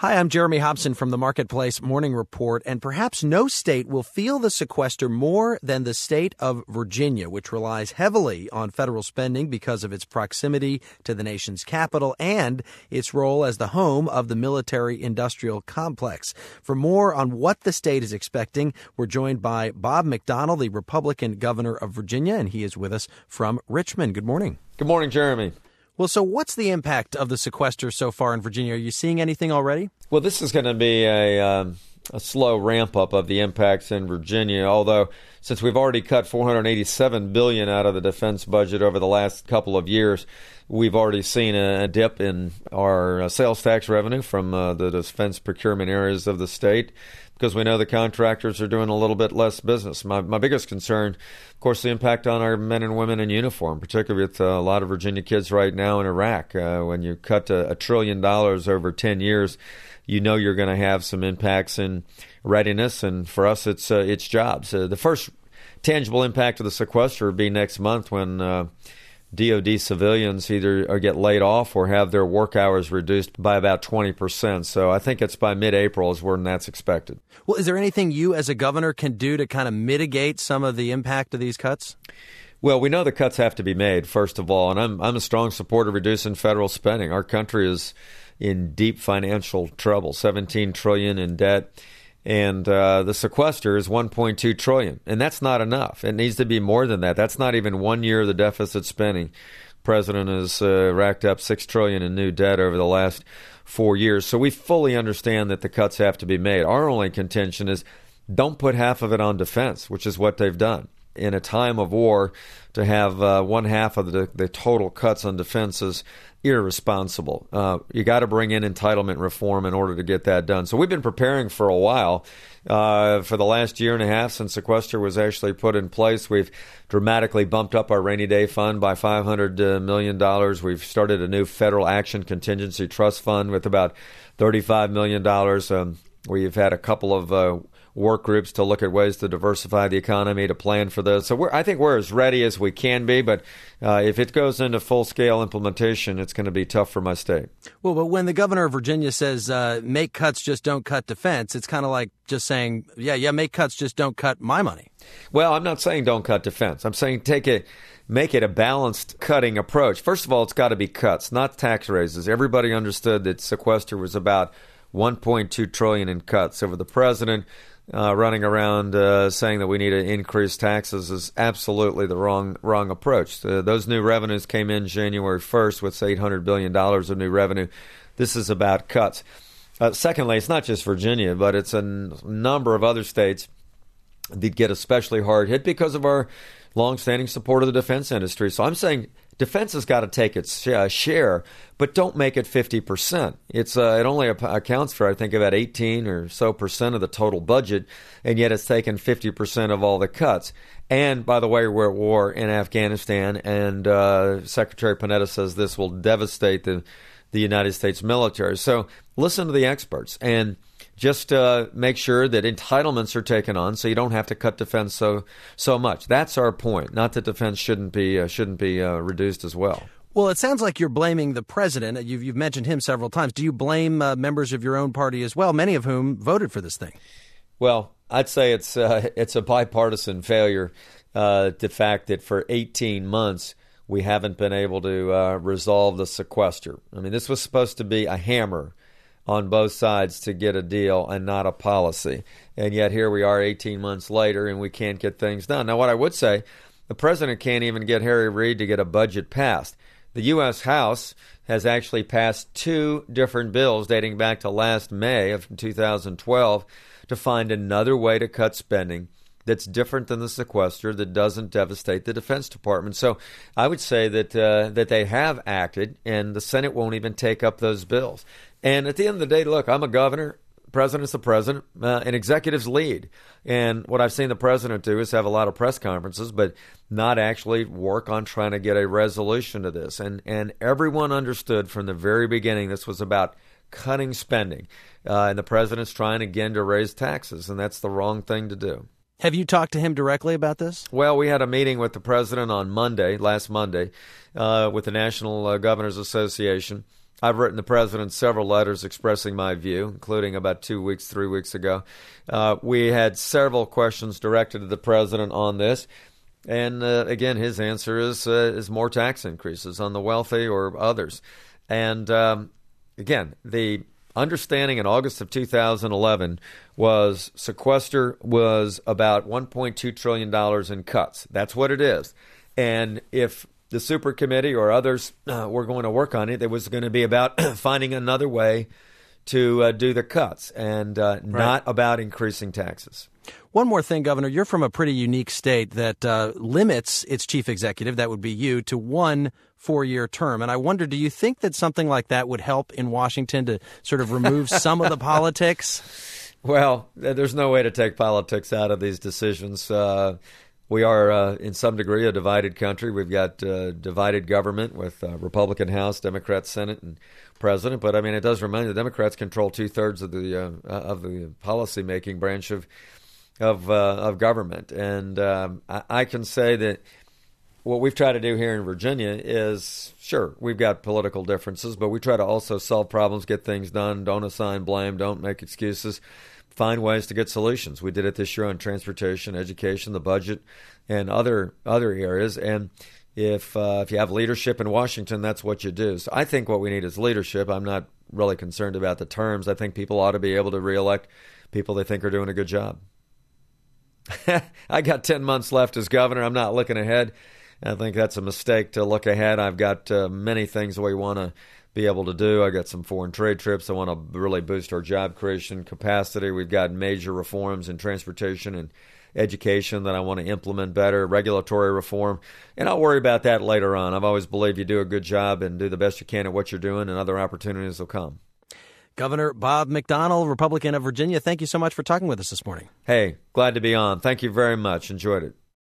Hi, I'm Jeremy Hobson from the Marketplace Morning Report, and perhaps no state will feel the sequester more than the state of Virginia, which relies heavily on federal spending because of its proximity to the nation's capital and its role as the home of the military-industrial complex. For more on what the state is expecting, we're joined by Bob McDonnell, the Republican governor of Virginia, and he is with us from Richmond. Good morning. Good morning, Jeremy. Well, so what's the impact of the sequester so far in Virginia? Are you seeing anything already? Well, this is going to be a slow ramp-up of the impacts in Virginia, although since we've already cut $487 billion out of the defense budget over the last couple of years, we've already seen a dip in our sales tax revenue from the defense procurement areas of the state, because we know the contractors are doing a little bit less business. My biggest concern, of course, the impact on our men and women in uniform, particularly with a lot of Virginia kids right now in Iraq. When you cut $1 trillion over 10 years, you know you're going to have some impacts in readiness, and for us, it's jobs. The first tangible impact of the sequester will be next month when DOD civilians either get laid off or have their work hours reduced by about 20%. So I think it's by mid-April is when that's expected. Well, is there anything you as a governor can do to kind of mitigate some of the impact of these cuts? Well, we know the cuts have to be made, first of all, and I'm a strong supporter of reducing federal spending. Our country is in deep financial trouble, $17 trillion in debt. And the sequester is $1.2 trillion, and that's not enough. It needs to be more than that. That's not even 1 year of the deficit spending. The president has racked up $6 trillion in new debt over the last 4 years. So we fully understand that the cuts have to be made. Our only contention is don't put half of it on defense, which is what they've done. In a time of war, to have one half of the total cuts on defense is irresponsible. You got to bring in entitlement reform in order to get that done. So we've been preparing for a while. For the last year and a half since sequester was actually put in place, we've dramatically bumped up our rainy day fund by $500 million. We've started a new federal action contingency trust fund with about $35 million. We've had a couple of work groups to look at ways to diversify the economy, to plan for this. So I think we're as ready as we can be, but if it goes into full-scale implementation, it's going to be tough for my state. Well, but when the governor of Virginia says, make cuts, just don't cut defense, it's kind of like just saying, yeah, make cuts, just don't cut my money. Well, I'm not saying don't cut defense. I'm saying make it a balanced cutting approach. First of all, it's got to be cuts, not tax raises. Everybody understood that sequester was about $1.2 trillion in cuts. So for the president running around saying that we need to increase taxes is absolutely the wrong approach. Those new revenues came in January 1st with $800 billion of new revenue. This is about cuts. Secondly, it's not just Virginia, but it's a number of other states that get especially hard hit because of our longstanding support of the defense industry. So I'm saying defense has got to take its share, but don't make it 50%. It only accounts for, I think, about 18 or so percent of the total budget, and yet it's taken 50% of all the cuts. And, by the way, we're at war in Afghanistan, and Secretary Panetta says this will devastate the United States military. So listen to the experts and just make sure that entitlements are taken on so you don't have to cut defense so much. That's our point, not that defense shouldn't be reduced as well. Well, it sounds like you're blaming the president. You've mentioned him several times. Do you blame members of your own party as well, many of whom voted for this thing? Well, I'd say it's a bipartisan failure. The fact that for 18 months we haven't been able to resolve the sequester. I mean, this was supposed to be a hammer on both sides to get a deal and not a policy. And yet here we are 18 months later and we can't get things done. Now, what I would say, the president can't even get Harry Reid to get a budget passed. The U.S. House has actually passed 2 different bills dating back to last May of 2012 to find another way to cut spending that's different than the sequester, that doesn't devastate the Defense Department. So I would say that they have acted, and the Senate won't even take up those bills. And at the end of the day, look, I'm a governor. President's the president, and executives lead. And what I've seen the president do is have a lot of press conferences, but not actually work on trying to get a resolution to this. And everyone understood from the very beginning this was about cutting spending. And the president's trying again to raise taxes, and that's the wrong thing to do. Have you talked to him directly about this? Well, we had a meeting with the president on last Monday, with the National Governors Association. I've written the president several letters expressing my view, including about 3 weeks ago. We had several questions directed to the president on this. And again, his answer is more tax increases on the wealthy or others. And again, the understanding in August of 2011 was sequester was about $1.2 trillion in cuts. That's what it is. And if the super committee or others were going to work on it, it was going to be about finding another way to do the cuts and not about increasing taxes. One more thing, Governor, you're from a pretty unique state that limits its chief executive, that would be you, to 1 4-year term. And I wonder, do you think that something like that would help in Washington to sort of remove some of the politics? Well, there's no way to take politics out of these decisions. We are, in some degree, a divided country. We've got divided government with Republican House, Democrat Senate, and President. But I mean, it does remind the Democrats control 2/3 of the policy-making branch of government. And I can say that what we've tried to do here in Virginia is, sure, we've got political differences, but we try to also solve problems, get things done, don't assign blame, don't make excuses, find ways to get solutions. We did it this year on transportation, education, the budget, and other areas. And if you have leadership in Washington, that's what you do. So I think what we need is leadership. I'm not really concerned about the terms. I think people ought to be able to reelect people they think are doing a good job. I got 10 months left as governor. I'm not looking ahead. I think that's a mistake to look ahead. I've got many things we want to be able to do. I got some foreign trade trips. I want to really boost our job creation capacity. We've got major reforms in transportation and education that I want to implement better, regulatory reform, and I'll worry about that later on. I've always believed you do a good job and do the best you can at what you're doing, and other opportunities will come. Governor Bob McDonnell, Republican of Virginia, thank you so much for talking with us this morning. Hey, glad to be on. Thank you very much. Enjoyed it.